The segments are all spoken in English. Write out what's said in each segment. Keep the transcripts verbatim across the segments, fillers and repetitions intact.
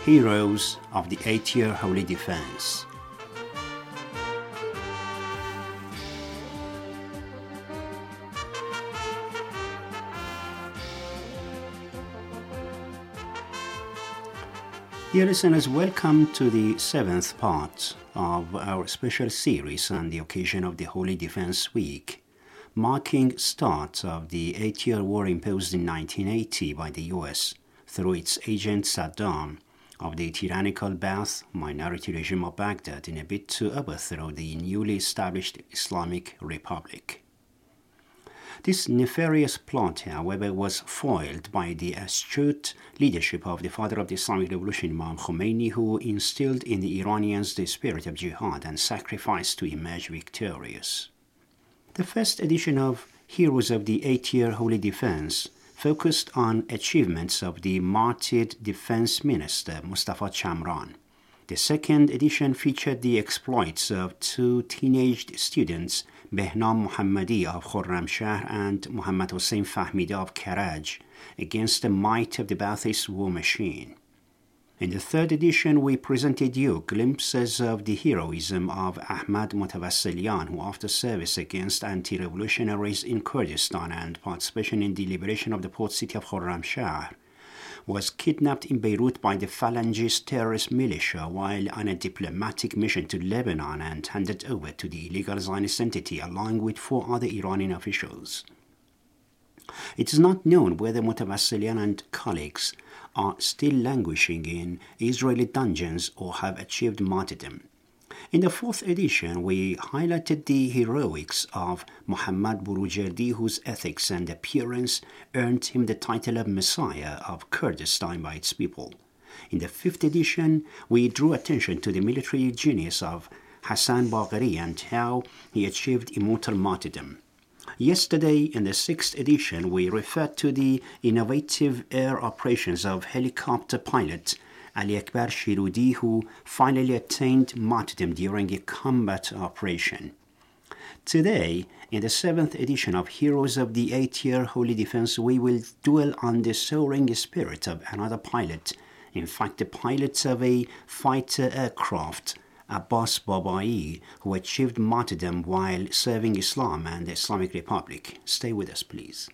Heroes of the eighth-year Holy Defense. Dear listeners, welcome to the seventh part of our special series on the occasion of the Holy Defense Week, marking start of the eight-year war imposed in nineteen eighty by the U S through its agent Saddam of the tyrannical Ba'ath minority regime of Baghdad in a bid to overthrow the newly established Islamic Republic. This nefarious plot, however, was foiled by the astute leadership of the father of the Islamic Revolution, Imam Khomeini, who instilled in the Iranians the spirit of jihad and sacrifice to emerge victorious. The first edition of Heroes of the Eight-Year Holy Defense focused on achievements of the martyred defense minister, Mustafa Chamran. The second edition featured the exploits of two teenage students, Behnam Mohammadi of Khorramshahr and Muhammad Hossein Fahmide of Karaj, against the might of the Ba'athist war machine. In the third edition, we presented you glimpses of the heroism of Ahmad Mutawassilian, who after service against anti-revolutionaries in Kurdistan and participation in the liberation of the port city of Khorramshahr, was kidnapped in Beirut by the Falangist terrorist militia while on a diplomatic mission to Lebanon and handed over to the illegal Zionist entity along with four other Iranian officials. It is not known whether Mutawassilian and colleagues are still languishing in Israeli dungeons or have achieved martyrdom. In the fourth edition, we highlighted the heroics of Muhammad Burujerdi, whose ethics and appearance earned him the title of Messiah of Kurdistan by its people. In the fifth edition, we drew attention to the military genius of Hassan Bagheri and how he achieved immortal martyrdom. Yesterday, in the sixth edition, we referred to the innovative air operations of helicopter pilot Ali Akbar Shirudi, who finally attained martyrdom during a combat operation. Today, in the seventh edition of Heroes of the Eight-Year Holy Defense, we will dwell on the soaring spirit of another pilot, in fact the pilot of a fighter aircraft, Abbas Babai, who achieved martyrdom while serving Islam and the Islamic Republic. Stay with us, please.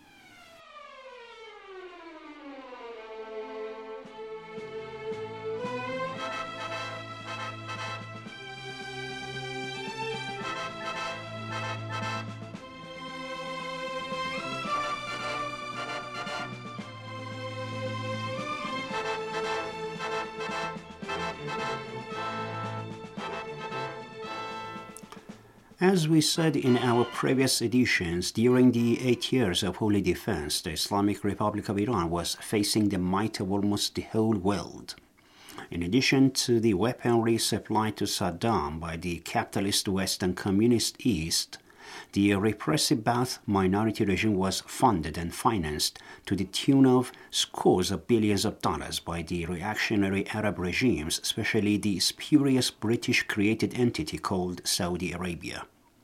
As we said in our previous editions, during the eight years of Holy Defense, the Islamic Republic of Iran was facing the might of almost the whole world. In addition to the weaponry supplied to Saddam by the capitalist West and communist East, the repressive Ba'ath minority regime was funded and financed to the tune of scores of billions of dollars by the reactionary Arab regimes, especially the spurious British-created entity called Saudi Arabia.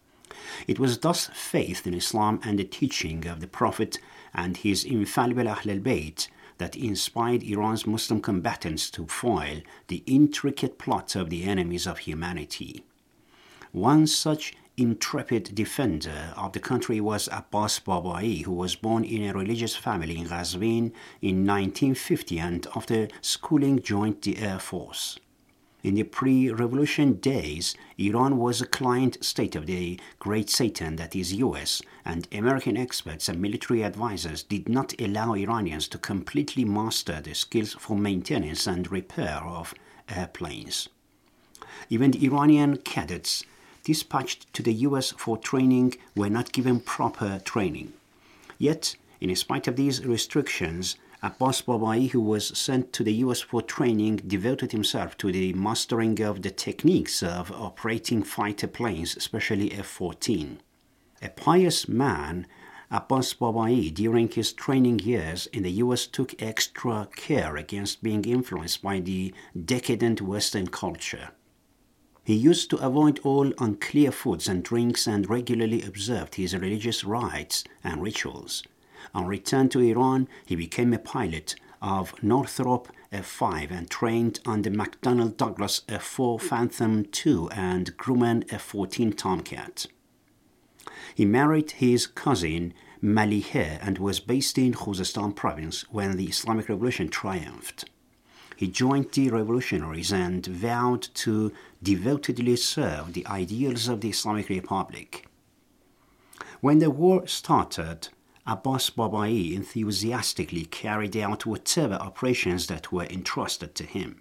It was thus faith in Islam and the teaching of the Prophet and his infallible Ahl al-Bayt that inspired Iran's Muslim combatants to foil the intricate plot of the enemies of humanity. One such intrepid defender of the country was Abbas Babai, who was born in a religious family in Ghazvin in nineteen fifty and after schooling joined the Air Force. In the pre-revolution days, Iran was a client state of the Great Satan, that is U S, and American experts and military advisors did not allow Iranians to completely master the skills for maintenance and repair of airplanes. Even the Iranian cadets dispatched to the U S for training were not given proper training. Yet, in spite of these restrictions, Abbas Babai, who was sent to the U S for training, devoted himself to the mastering of the techniques of operating fighter planes, especially F fourteen. A pious man, Abbas Babai, during his training years in the U S took extra care against being influenced by the decadent Western culture. He used to avoid all unclear foods and drinks and regularly observed his religious rites and rituals. On return to Iran, he became a pilot of Northrop F five and trained on the McDonnell Douglas F four Phantom two and Grumman F fourteen Tomcat. He married his cousin Malihe and was based in Khuzestan province when the Islamic Revolution triumphed. He joined the revolutionaries and vowed to devotedly serve the ideals of the Islamic Republic. When the war started, Abbas Babai enthusiastically carried out whatever operations that were entrusted to him.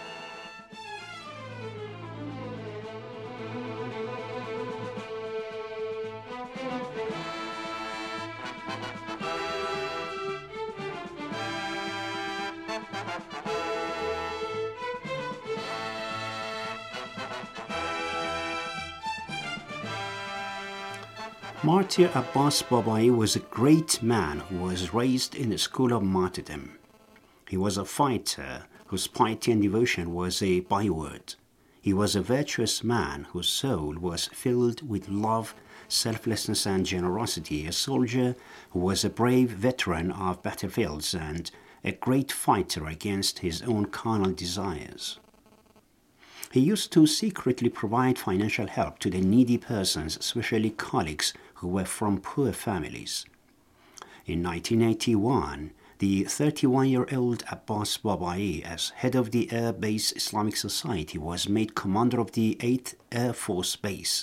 Martyr Abbas Babai was a great man who was raised in the school of martyrdom. He was a fighter whose piety and devotion was a byword. He was a virtuous man whose soul was filled with love, selflessness, and generosity, a soldier who was a brave veteran of battlefields and a great fighter against his own carnal desires. He used to secretly provide financial help to the needy persons, especially colleagues who were from poor families. In nineteen eighty-one, the thirty-one-year-old Abbas Babai, as head of the Air Base Islamic Society, was made commander of the eighth Air Force Base.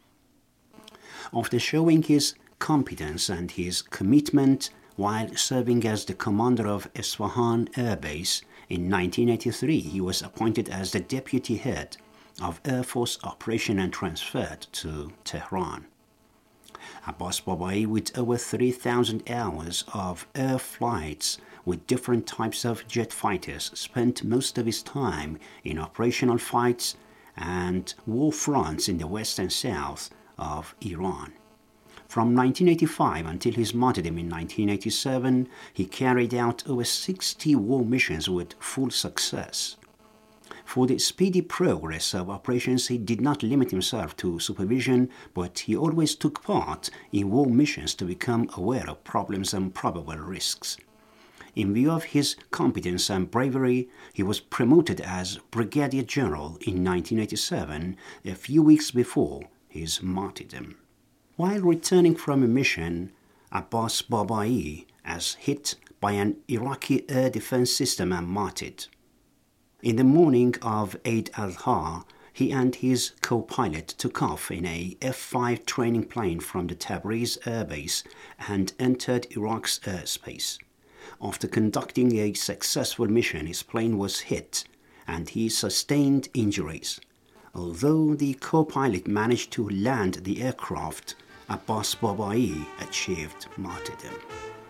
After showing his competence and his commitment while serving as the commander of Isfahan Air Base, in nineteen eighty-three, he was appointed as the deputy head of Air Force Operation and transferred to Tehran. Abbas Babai, with over three thousand hours of air flights with different types of jet fighters, spent most of his time in operational fights and war fronts in the west and south of Iran. From nineteen eighty-five until his martyrdom in nineteen eighty-seven, he carried out over sixty war missions with full success. For the speedy progress of operations, he did not limit himself to supervision, but he always took part in war missions to become aware of problems and probable risks. In view of his competence and bravery, he was promoted as Brigadier General in nineteen eighty-seven, a few weeks before his martyrdom. While returning from a mission, Abbas Babai was hit by an Iraqi air defense system and martyred. In the morning of Eid al-Adha, he and his co-pilot took off in a F five training plane from the Tabriz Air Base and entered Iraq's airspace. After conducting a successful mission, his plane was hit and he sustained injuries. Although the co-pilot managed to land the aircraft, Abbas Babai achieved martyrdom.